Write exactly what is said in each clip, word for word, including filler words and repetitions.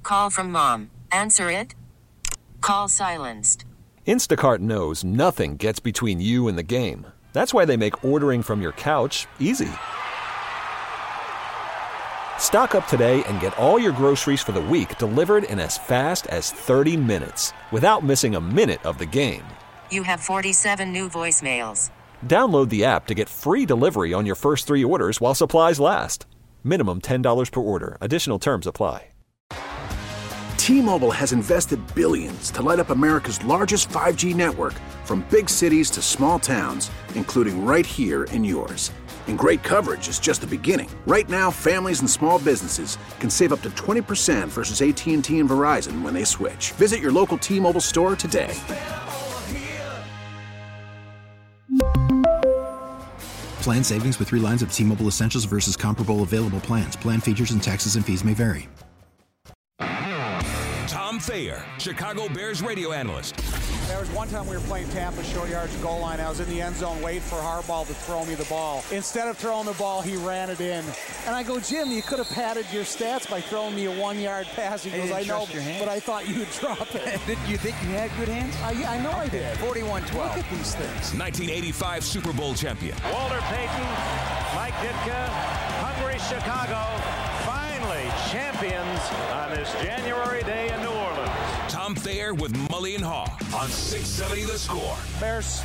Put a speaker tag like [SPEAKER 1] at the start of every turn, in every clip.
[SPEAKER 1] Call from mom. Answer it. Call silenced.
[SPEAKER 2] Instacart knows nothing gets between you and the game. That's why they make ordering from your couch easy. Stock up today and get all your groceries for the week delivered in as fast as thirty minutes without missing a minute of the game.
[SPEAKER 1] You have forty-seven new voicemails.
[SPEAKER 2] Download the app to get free delivery on your first three orders while supplies last. Minimum ten dollars per order. Additional terms apply.
[SPEAKER 3] T-Mobile has invested billions to light up America's largest five G network, from big cities to small towns, including right here in yours. And great coverage is just the beginning. Right now, families and small businesses can save up to twenty percent versus A T and T and Verizon when they switch. Visit your local T-Mobile store today.
[SPEAKER 4] Plan savings with three lines of T-Mobile Essentials versus comparable available plans. Plan features and taxes and fees may vary.
[SPEAKER 5] Tom Thayer, Chicago Bears radio analyst.
[SPEAKER 6] There was one time we were playing Tampa, short yards goal line. I was in the end zone waiting for Harbaugh to throw me the ball. Instead of throwing the ball, he ran it in. And I go, Jim, you could have padded your stats by throwing me a one-yard pass. He goes, I know, but I thought you would drop it.
[SPEAKER 7] Did you think you had good hands?
[SPEAKER 6] I, I know I did.
[SPEAKER 7] forty-one twelve.
[SPEAKER 6] Look at these things.
[SPEAKER 5] nineteen eighty-five Super Bowl champion.
[SPEAKER 8] Walter Payton, Mike Ditka, hungry Chicago, finally champions on this January day in New Orleans.
[SPEAKER 5] Tom Thayer with Mully and Haw on six seventy The Score.
[SPEAKER 6] Bears.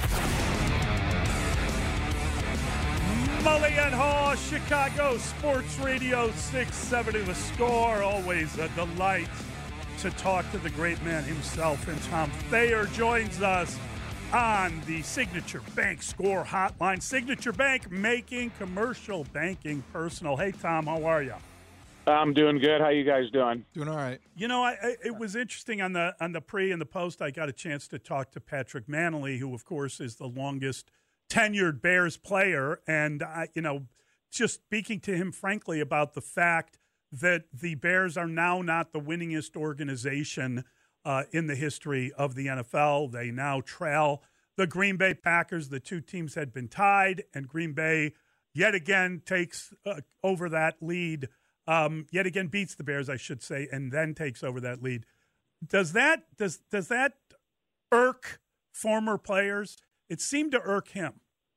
[SPEAKER 9] Mully and Haw, Chicago Sports Radio six seventy The Score. Always a delight to talk to the great man himself. And Tom Thayer joins us on the Signature Bank Score Hotline. Signature Bank, making commercial banking personal. Hey, Tom, how are you?
[SPEAKER 10] I'm doing good. How you guys doing?
[SPEAKER 11] Doing all right.
[SPEAKER 9] You know, I, I, it was interesting on the on the pre and the post. I got a chance to talk to Patrick Manley, who, of course, is the longest tenured Bears player, and I, you know, just speaking to him frankly about the fact that the Bears are now not the winningest organization uh, in the history of the N F L. They now trail the Green Bay Packers. The two teams had been tied, and Green Bay yet again takes uh, over that lead. Um, yet again beats the Bears, I should say, and then takes over that lead. Does that does does that irk former players? It seemed to irk him.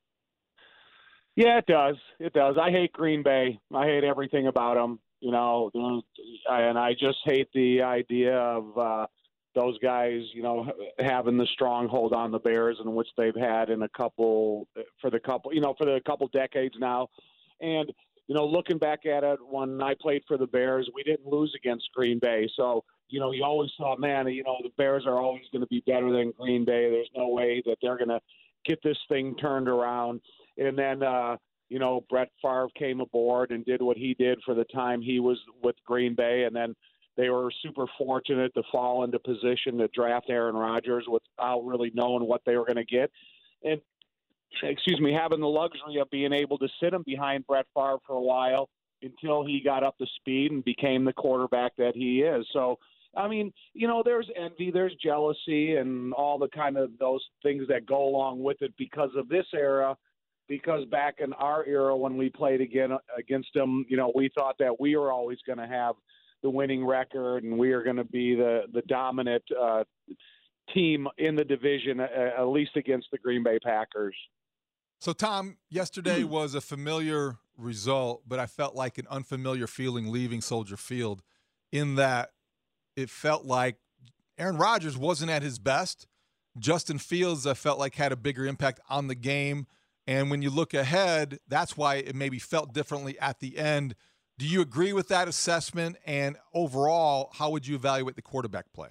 [SPEAKER 10] Yeah, it does. It does. I hate Green Bay. I hate everything about them. You know, and I just hate the idea of uh, those guys, you know, having the stronghold on the Bears, in which they've had in a couple for the couple, you know, for the couple decades now, and. You know, looking back at it, when I played for the Bears, we didn't lose against Green Bay. So, you know, you always thought, man, you know, the Bears are always going to be better than Green Bay. There's no way that they're going to get this thing turned around. And then, uh, you know, Brett Favre came aboard and did what he did for the time he was with Green Bay. And then they were super fortunate to fall into position to draft Aaron Rodgers without really knowing what they were going to get. And excuse me, having the luxury of being able to sit him behind Brett Favre for a while until he got up to speed and became the quarterback that he is. So, I mean, you know, there's envy, there's jealousy, and all the kind of those things that go along with it because of this era, because back in our era when we played again against them, you know, we thought that we were always going to have the winning record and we are going to be the, the dominant uh, team in the division, uh, at least against the Green Bay Packers.
[SPEAKER 11] So, Tom, yesterday was a familiar result, but I felt like an unfamiliar feeling leaving Soldier Field in that it felt like Aaron Rodgers wasn't at his best. Justin Fields, I felt like, had a bigger impact on the game. And when you look ahead, that's why it maybe felt differently at the end. Do you agree with that assessment? And overall, how would you evaluate the quarterback play?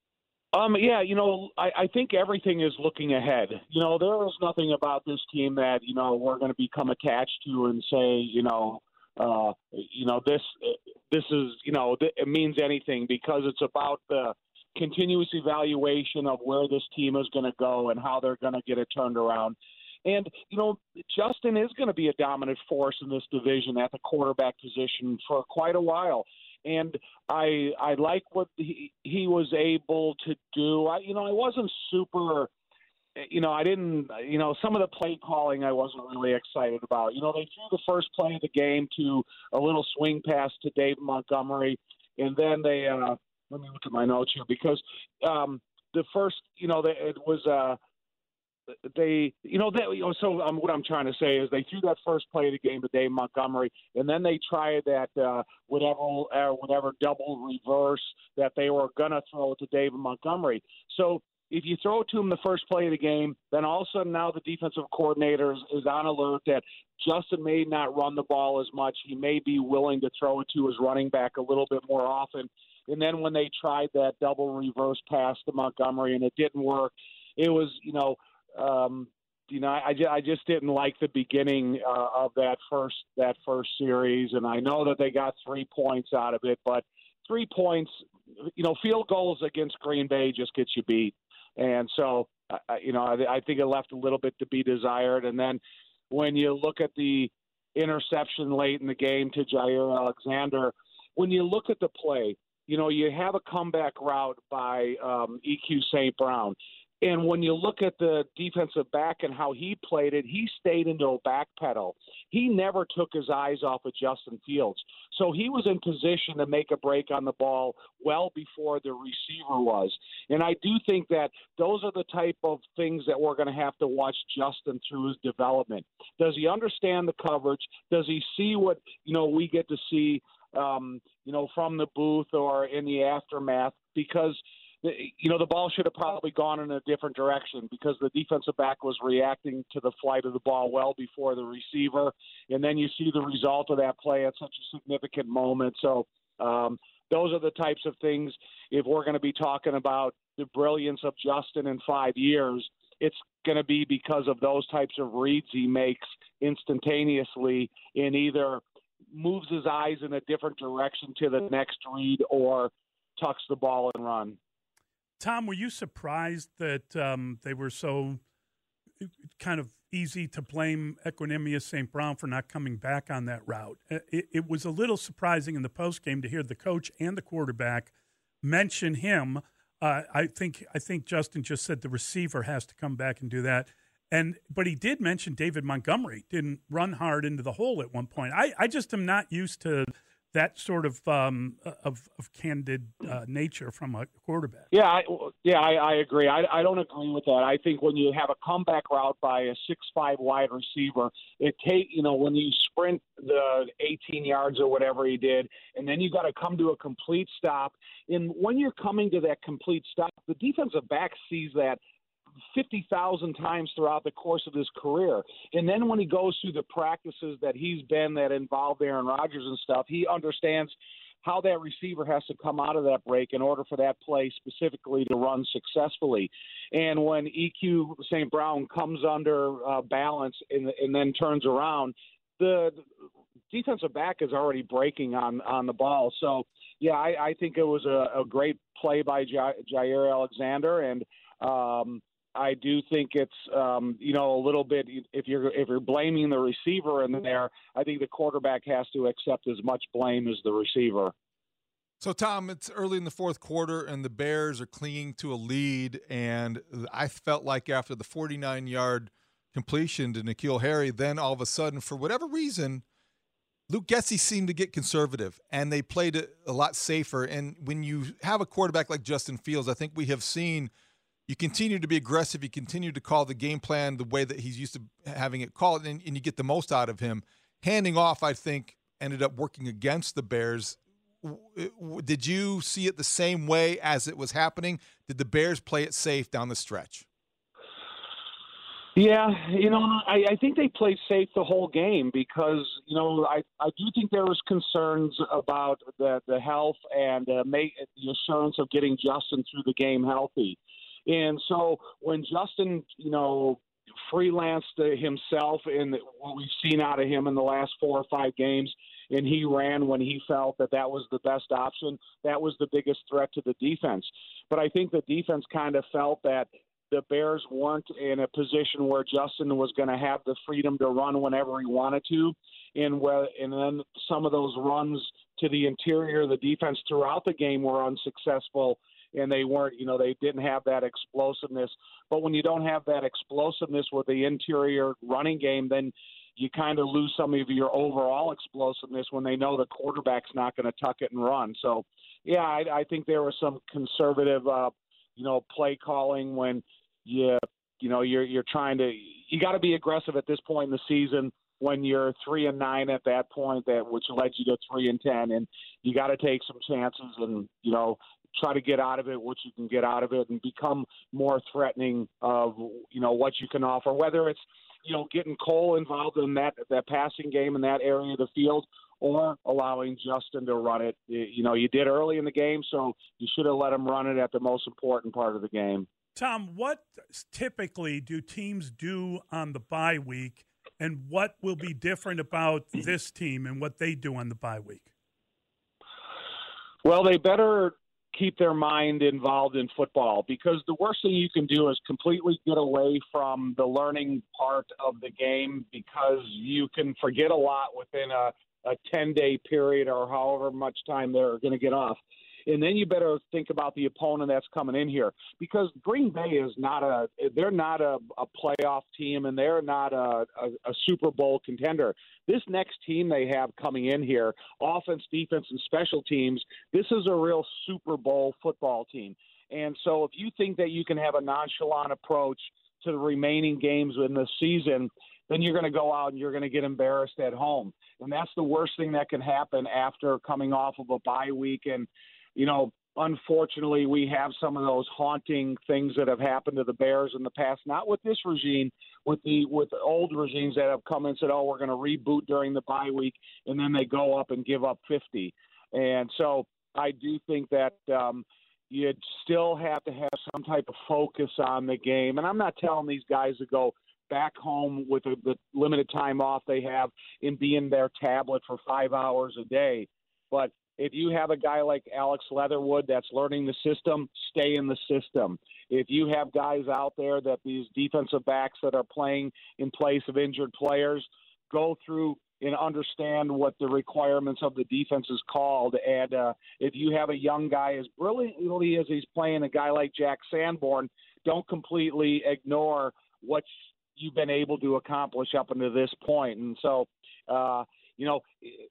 [SPEAKER 10] Um, yeah, you know, I, I think everything is looking ahead. You know, there is nothing about this team that, you know, we're going to become attached to and say, you know, uh, you know, this this is, you know, th- it means anything, because it's about the continuous evaluation of where this team is going to go and how they're going to get it turned around. And, you know, Justin is going to be a dominant force in this division at the quarterback position for quite a while. And I I like what he, he was able to do. I, you know, I wasn't super, you know, I didn't, you know, some of the play calling I wasn't really excited about. You know, they threw the first play of the game to a little swing pass to Dave Montgomery, and then they, uh, let me look at my notes here because um, the first, you know, the, it was uh, they, you know, they, you know, so um, what I'm trying to say is they threw that first play of the game to Dave Montgomery, and then they tried that uh, whatever uh, whatever double reverse that they were gonna throw to David Montgomery. So if you throw it to him the first play of the game, then all of a sudden now the defensive coordinator is, is on alert that Justin may not run the ball as much. He may be willing to throw it to his running back a little bit more often. And then when they tried that double reverse pass to Montgomery and it didn't work, it was, you know, um, you know, I, I just didn't like the beginning uh, of that first that first series. And I know that they got three points out of it, but three points, you know, field goals against Green Bay just gets you beat. And so, uh, you know, I, I think it left a little bit to be desired. And then when you look at the interception late in the game to Jair Alexander, when you look at the play, you know, you have a comeback route by um, E Q Saint Brown. And when you look at the defensive back and how he played it, he stayed into a back pedal. He never took his eyes off of Justin Fields. So he was in position to make a break on the ball well before the receiver was. And I do think that those are the type of things that we're going to have to watch Justin through his development. Does he understand the coverage? Does he see what, you know, we get to see, um, you know, from the booth or in the aftermath? Because you know, the ball should have probably gone in a different direction because the defensive back was reacting to the flight of the ball well before the receiver. And then you see the result of that play at such a significant moment. So um, those are the types of things, if we're going to be talking about the brilliance of Justin in five years, it's going to be because of those types of reads he makes instantaneously and either moves his eyes in a different direction to the next read or tucks the ball and run.
[SPEAKER 9] Tom, were you surprised that um, they were so kind of easy to blame Equanimeous Saint Brown for not coming back on that route? It, it was a little surprising in the postgame to hear the coach and the quarterback mention him. Uh, I think I think Justin just said the receiver has to come back and do that. And but he did mention David Montgomery didn't run hard into the hole at one point. I, I just am not used to that sort of um, of, of candid uh, nature from a quarterback.
[SPEAKER 10] Yeah, I, yeah, I, I agree. I, I don't agree with that. I think when you have a comeback route by a six five wide receiver, it take you know when you sprint the eighteen yards or whatever he did, and then you got to come to a complete stop. And when you're coming to that complete stop, the defensive back sees that fifty thousand times throughout the course of his career. And then when he goes through the practices that he's been that involve Aaron Rodgers and stuff, he understands how that receiver has to come out of that break in order for that play specifically to run successfully. And when E Q Saint Brown comes under uh, balance and, and then turns around, the defensive back is already breaking on, on the ball. So, yeah, I, I think it was a, a great play by J- Jair Alexander, and um, I do think it's um, you know a little bit if you're if you're blaming the receiver in there, I think the quarterback has to accept as much blame as the receiver.
[SPEAKER 11] So Tom, it's early in the fourth quarter and the Bears are clinging to a lead, and I felt like after the forty-nine yard completion to N'Keal Harry, then all of a sudden for whatever reason, Luke Getsy seemed to get conservative and they played it a lot safer. And when you have a quarterback like Justin Fields, I think we have seen you continue to be aggressive. You continue to call the game plan the way that he's used to having it called, and, and you get the most out of him. Handing off, I think, ended up working against the Bears. Did you see it the same way as it was happening? Did the Bears play it safe down the stretch?
[SPEAKER 10] Yeah, you know, I, I think they played safe the whole game because, you know, I, I do think there was concerns about the, the health and uh, make, the assurance of getting Justin through the game healthy. And so when Justin, you know, freelanced himself in what we've seen out of him in the last four or five games, and he ran when he felt that that was the best option, that was the biggest threat to the defense. But I think the defense kind of felt that the Bears weren't in a position where Justin was going to have the freedom to run whenever he wanted to. And, where, and then some of those runs to the interior of the defense throughout the game were unsuccessful, and they weren't, you know, they didn't have that explosiveness. But when you don't have that explosiveness with the interior running game, then you kind of lose some of your overall explosiveness when they know the quarterback's not going to tuck it and run. So, yeah, I, I think there was some conservative, uh, you know, play calling when you, you know, you're you're trying to. You got to be aggressive at this point in the season when you're three and nine at that point, that which led you to three and ten, and you got to take some chances and you know try to get out of it what you can get out of it and become more threatening of you know what you can offer, whether it's you know getting Cole involved in that that passing game in that area of the field, or allowing Justin to run it. You know, you did early in the game, so you should have let him run it at the most important part of the game.
[SPEAKER 9] Tom, what typically do teams do on the bye week, and what will be different about this team and what they do on the bye week?
[SPEAKER 10] Well, they better keep their mind involved in football, because the worst thing you can do is completely get away from the learning part of the game, because you can forget a lot within a a ten-day period or however much time they're going to get off. And then you better think about the opponent that's coming in here, because Green Bay is not a – they're not a, a playoff team, and they're not a, a, a Super Bowl contender. This next team they have coming in here, offense, defense, and special teams, this is a real Super Bowl football team. And so if you think that you can have a nonchalant approach to the remaining games in the season, then you're going to go out and you're going to get embarrassed at home. And that's the worst thing that can happen after coming off of a bye week. And, you know, unfortunately, we have some of those haunting things that have happened to the Bears in the past, not with this regime, with the with the old regimes that have come and said, oh, we're going to reboot during the bye week, and then they go up and give up fifty. And so I do think that um, you'd still have to have some type of focus on the game. And I'm not telling these guys to go back home with the, the limited time off they have and be in their tablet for five hours a day. But if you have a guy like Alex Leatherwood that's learning the system, stay in the system. If you have guys out there that these defensive backs that are playing in place of injured players, go through and understand what the requirements of the defense is called. And uh, if you have a young guy as brilliantly as he's playing, a guy like Jack Sanborn, don't completely ignore what you've been able to accomplish up until this point. And so, uh, you know,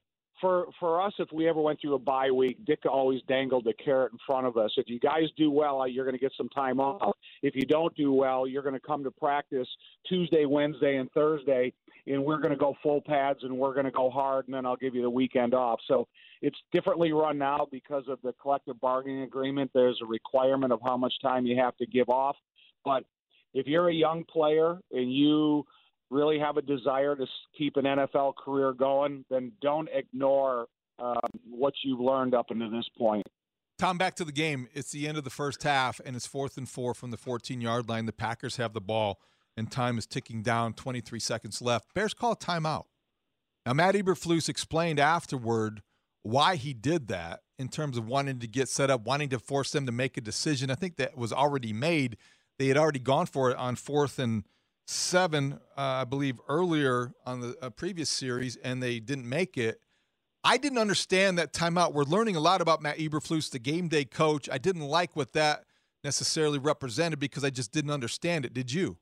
[SPEAKER 10] for for us, if we ever went through a bye week, Dick always dangled the carrot in front of us. If you guys do well, you're going to get some time off. If you don't do well, you're going to come to practice Tuesday, Wednesday, and Thursday, and we're going to go full pads and we're going to go hard, and then I'll give you the weekend off. So it's differently run now because of the collective bargaining agreement. There's a requirement of how much time you have to give off. But if you're a young player and you really have a desire to keep an N F L career going, then don't ignore um, what you've learned up until this point.
[SPEAKER 11] Tom, back to the game. It's the end of the first half, and it's fourth and four from the fourteen-yard line. The Packers have the ball, and time is ticking down, twenty-three seconds left. Bears call a timeout. Now, Matt Eberflus explained afterward why he did that in terms of wanting to get set up, wanting to force them to make a decision. I think that was already made. They had already gone for it on fourth and seven, uh, I believe, earlier on the uh, previous series, and they didn't make it. I didn't understand that timeout. We're learning a lot about Matt Eberflus, the game day coach. I didn't like what that necessarily represented because I just didn't understand it. Did you?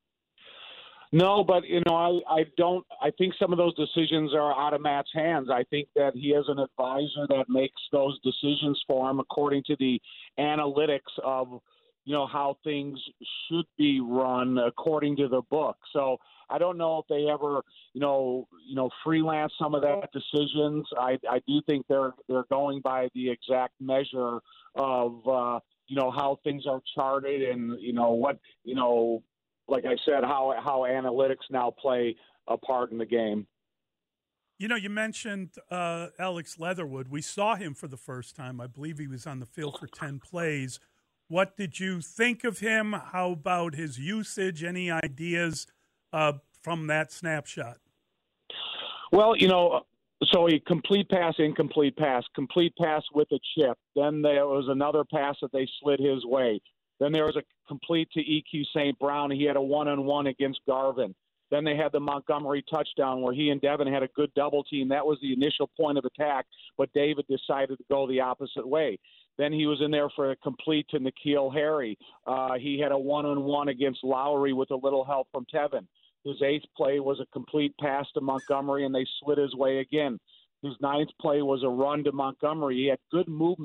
[SPEAKER 10] No, but, you know, I, I don't – I think some of those decisions are out of Matt's hands. I think that he has an advisor that makes those decisions for him according to the analytics of – you know, how things should be run according to the book. So I don't know if they ever, you know, you know, freelance some of that decisions. I, I do think they're they're going by the exact measure of, uh, you know, how things are charted and, you know, what, you know, like I said, how how analytics now play a part in the game.
[SPEAKER 9] You know, you mentioned uh, Alex Leatherwood. We saw him for the first time. I believe he was on the field for ten plays. What did you think of him? How about his usage? Any ideas uh, from that snapshot?
[SPEAKER 10] Well, you know, so a complete pass, incomplete pass, complete pass with a chip. Then there was another pass that they slid his way. Then there was a complete to E Q Saint Brown. He had a one-on-one against Garvin. Then they had the Montgomery touchdown where he and Devin had a good double team. That was the initial point of attack, but David decided to go the opposite way. Then he was in there for a complete to N'Keal Harry. Uh, he had a one-on-one against Lowry with a little help from Tevin. His eighth play was a complete pass to Montgomery, and they slid his way again. His ninth play was a run to Montgomery. He had good movement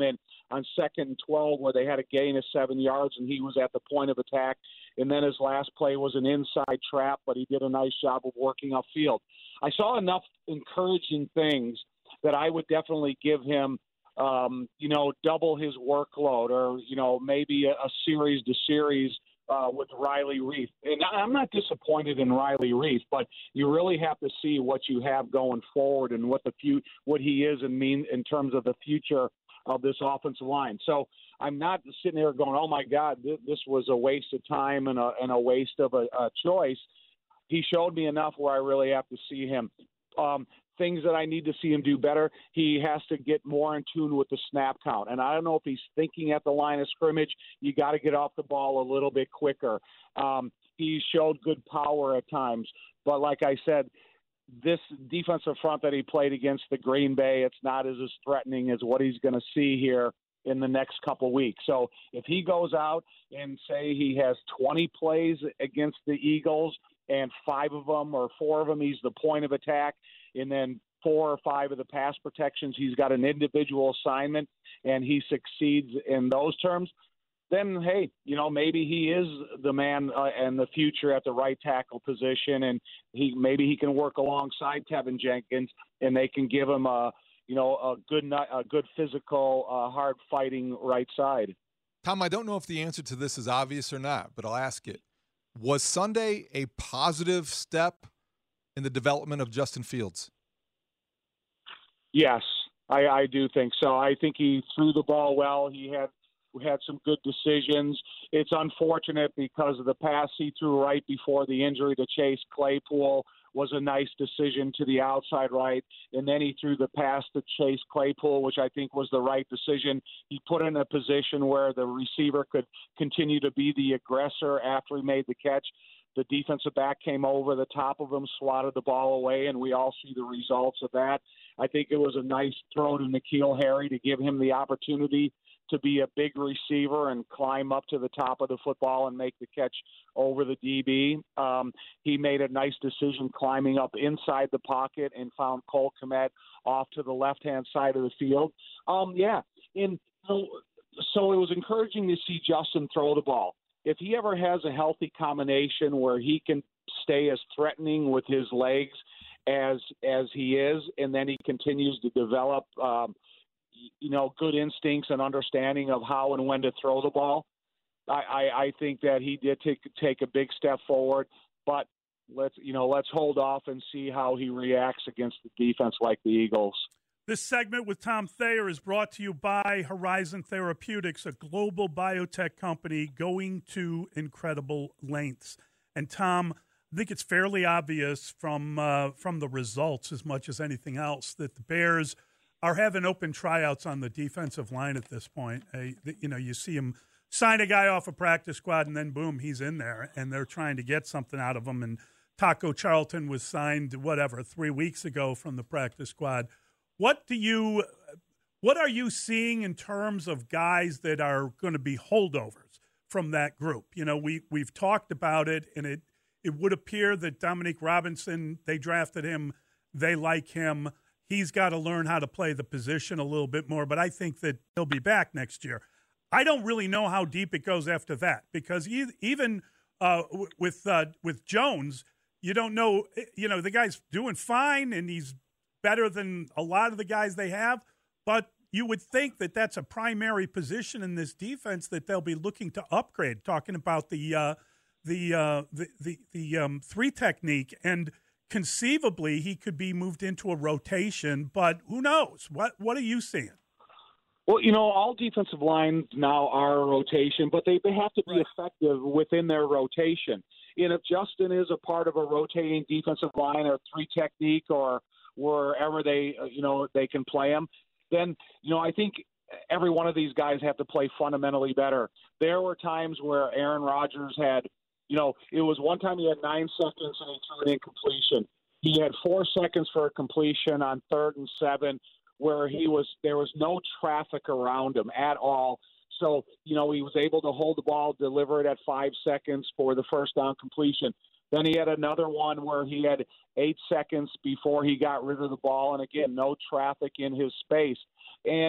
[SPEAKER 10] on second and twelve where they had a gain of seven yards and he was at the point of attack. And then his last play was an inside trap, but he did a nice job of working upfield. I saw enough encouraging things that I would definitely give him, um, you know, double his workload or, you know, maybe a, a series to series uh, with Riley Reiff. And I'm not disappointed in Riley Reiff, but you really have to see what you have going forward and what the few, what he is and mean in terms of the future of this offensive line. So I'm not sitting here going, oh, my God, th- this was a waste of time and a, and a waste of a, a choice. He showed me enough where I really have to see him. Um, things that I need to see him do better, he has to get more in tune with the snap count. And I don't know if he's thinking at the line of scrimmage. You got to get off the ball a little bit quicker. Um, he showed good power at times. But like I said, this defensive front that he played against the Green Bay, it's not as, as threatening as what he's going to see here in the next couple weeks. So if he goes out and say he has twenty plays against the Eagles and five of them or four of them he's the point of attack, and then four or five of the pass protections he's got an individual assignment, and he succeeds in those terms, then, hey, you know, maybe he is the man uh, and the future at the right tackle position, and he maybe he can work alongside Tevin Jenkins, and they can give him a, you know, a good, a good physical, uh, hard-fighting right side.
[SPEAKER 11] Tom, I don't know if the answer to this is obvious or not, but I'll ask it. Was Sunday a positive step in the development of Justin Fields?
[SPEAKER 10] Yes, I, I do think so. I think he threw the ball well. He had had some good decisions. It's unfortunate because of the pass he threw right before the injury to Chase Claypool was a nice decision to the outside right, and then he threw the pass to Chase Claypool, which I think was the right decision. He put in a position where the receiver could continue to be the aggressor after he made the catch. The defensive back came over the top of him, swatted the ball away, and we all see the results of that. I think it was a nice throw to N'Keal Harry to give him the opportunity to be a big receiver and climb up to the top of the football and make the catch over the D B. Um, he made a nice decision climbing up inside the pocket and found Cole Kmet off to the left-hand side of the field. Um, yeah, and so, so it was encouraging to see Justin throw the ball. If he ever has a healthy combination where he can stay as threatening with his legs as as he is, and then he continues to develop um, you know, good instincts and understanding of how and when to throw the ball, I, I, I think that he did take take a big step forward. But let's you know let's hold off and see how he reacts against the defense like the Eagles.
[SPEAKER 9] This segment with Tom Thayer is brought to you by Horizon Therapeutics, a global biotech company going to incredible lengths. And Tom, I think it's fairly obvious from uh, from the results as much as anything else that the Bears are having open tryouts on the defensive line at this point. Uh, you know, you see him sign a guy off a practice squad, and then boom, he's in there, and they're trying to get something out of him. And Taco Charlton was signed, whatever, three weeks ago from the practice squad. What do you, what are you seeing in terms of guys that are going to be holdovers from that group? You know, we we've talked about it, and it it would appear that Dominique Robinson, they drafted him, they like him. He's got to learn how to play the position a little bit more, but I think that he'll be back next year. I don't really know how deep it goes after that because even uh, with uh, with Jones, you don't know. You know, the guy's doing fine and he's better than a lot of the guys they have, but you would think that that's a primary position in this defense that they'll be looking to upgrade. Talking about the uh, the, uh, the the the um, three technique and. Conceivably, he could be moved into a rotation, but who knows? What What are you seeing?
[SPEAKER 10] Well, you know, all defensive lines now are a rotation, but they, they have to be right. effective within their rotation. And if Justin is a part of a rotating defensive line or three technique or wherever they, you know, they can play him, then, you know, I think every one of these guys have to play fundamentally better. There were times where Aaron Rodgers had You know, it was one time he had nine seconds and he threw an incompletion. He had four seconds for a completion on third and seven where he was there was no traffic around him at all. So, you know, he was able to hold the ball, deliver it at five seconds for the first down completion. Then he had another one where he had eight seconds before he got rid of the ball. And, again, no traffic in his space. And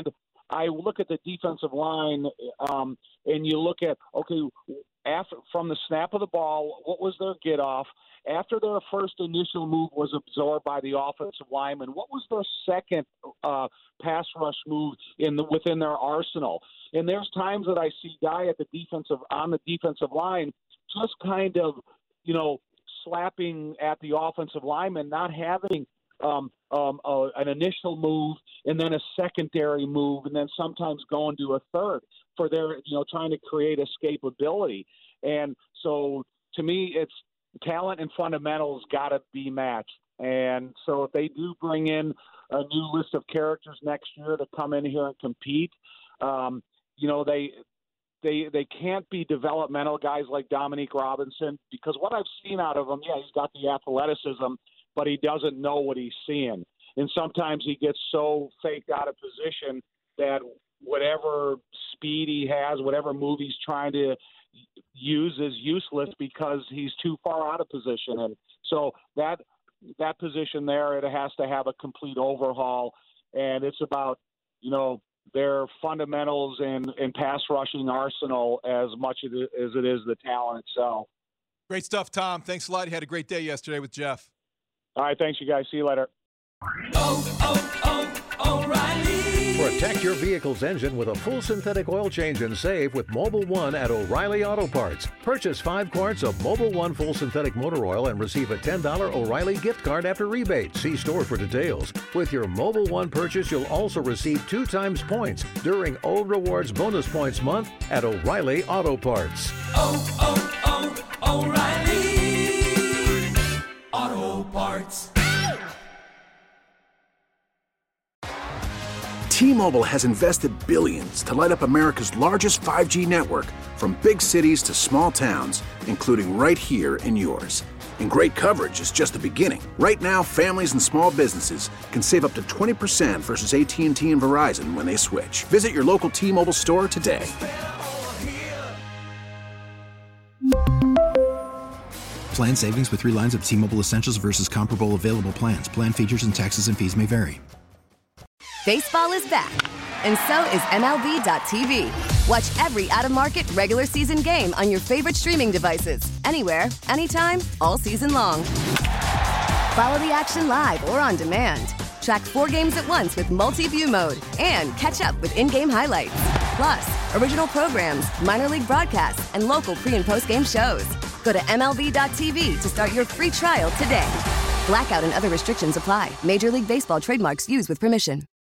[SPEAKER 10] I look at the defensive line, um, and you look at, okay, after from the snap of the ball, what was their get off? After their first initial move was absorbed by the offensive lineman, what was their second uh, pass rush move in the, within their arsenal? And there's times that I see guy at the defensive on the defensive line just kind of, you know, slapping at the offensive lineman, not having um, um, uh, an initial move and then a secondary move, and then sometimes going to a third for their, you know, trying to create escapability. And so to me, it's talent and fundamentals got to be matched. And so if they do bring in a new list of characters next year to come in here and compete, um, you know, they they they can't be developmental guys like Dominique Robinson, because what I've seen out of him, yeah, he's got the athleticism, but he doesn't know what he's seeing. And sometimes he gets so faked out of position that whatever speed he has, whatever move he's trying to use is useless because he's too far out of position. And so that that position there, it has to have a complete overhaul. And it's about, you know, their fundamentals and, and pass rushing arsenal as much as it is the talent itself.
[SPEAKER 11] Great stuff, Tom. Thanks a lot. You had a great day yesterday with Jeff.
[SPEAKER 10] All right, thanks, you guys. See you later.
[SPEAKER 12] Oh, oh, oh, O'Reilly.
[SPEAKER 13] Protect your vehicle's engine with a full synthetic oil change and save with Mobil one at O'Reilly Auto Parts. Purchase five quarts of Mobil one full synthetic motor oil and receive a ten dollars O'Reilly gift card after rebate. See store for details. With your Mobil one purchase, you'll also receive two times points during O Rewards Bonus Points Month at O'Reilly Auto Parts.
[SPEAKER 12] Oh, oh, oh, O'Reilly Auto Parts.
[SPEAKER 3] T-Mobile has invested billions to light up America's largest five G network, from big cities to small towns, including right here in yours. And great coverage is just the beginning. Right now, families and small businesses can save up to twenty percent versus A T and T and Verizon when they switch. Visit your local T-Mobile store today.
[SPEAKER 4] Plan savings with three lines of T-Mobile Essentials versus comparable available plans. Plan features and taxes and fees may vary.
[SPEAKER 14] Baseball is back, and so is M L B dot T V. Watch every out-of-market regular season game on your favorite streaming devices, anywhere, anytime, all season long. Follow the action live or on demand. Track four games at once with multi-view mode and catch up with in-game highlights. Plus, original programs, minor league broadcasts, and local pre- and post-game shows. Go to M L B dot T V to start your free trial today. Blackout and other restrictions apply. Major League Baseball trademarks used with permission.